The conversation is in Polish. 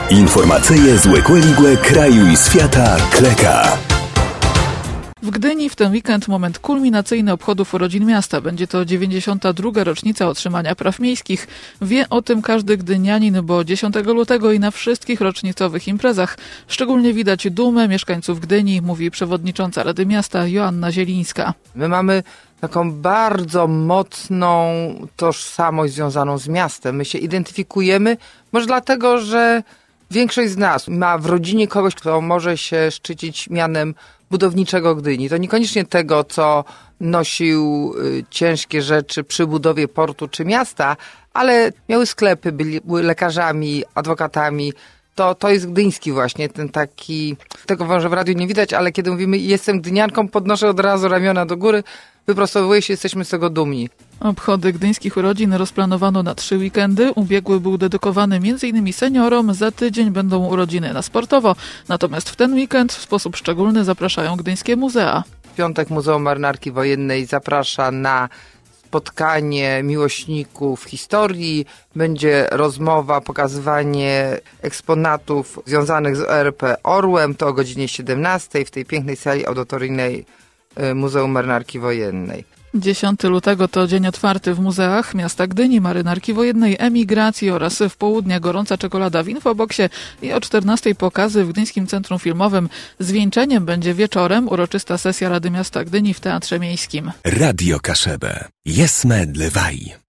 Informacyje z Łekłe kraju i świata Kleka. W Gdyni w ten weekend moment kulminacyjny obchodów urodzin miasta. Będzie to 92. rocznica otrzymania praw miejskich. Wie o tym każdy gdynianin, bo 10 lutego i na wszystkich rocznicowych imprezach szczególnie widać dumę mieszkańców Gdyni, mówi przewodnicząca Rady Miasta Joanna Zielińska. My mamy taką bardzo mocną tożsamość związaną z miastem. My się identyfikujemy, może dlatego, że większość z nas ma w rodzinie kogoś, kto może się szczycić mianem budowniczego Gdyni. To niekoniecznie tego, co nosił ciężkie rzeczy przy budowie portu czy miasta, ale miały sklepy, były lekarzami, adwokatami. To jest gdyński właśnie, ten taki, tego może w radiu nie widać, ale kiedy mówimy jestem gdynianką, podnoszę od razu ramiona do góry, wyprostowuję się, jesteśmy z tego dumni. Obchody gdyńskich urodzin rozplanowano na 3 weekendy. Ubiegły był dedykowany m.in. seniorom, za tydzień będą urodziny na sportowo. Natomiast w ten weekend w sposób szczególny zapraszają gdyńskie muzea. W piątek Muzeum Marynarki Wojennej zaprasza na spotkanie miłośników historii. Będzie rozmowa, pokazywanie eksponatów związanych z ORP Orłem. To o godzinie 17 w tej pięknej sali audytoryjnej Muzeum Marynarki Wojennej. 10 lutego to dzień otwarty w muzeach miasta Gdyni, Marynarki Wojennej, emigracji oraz w południe gorąca czekolada w Infoboksie i o 14 pokazy w Gdyńskim Centrum Filmowym. Zwieńczeniem będzie wieczorem uroczysta sesja Rady Miasta Gdyni w Teatrze Miejskim. Radio Kaszebę. Jesme dlewaj.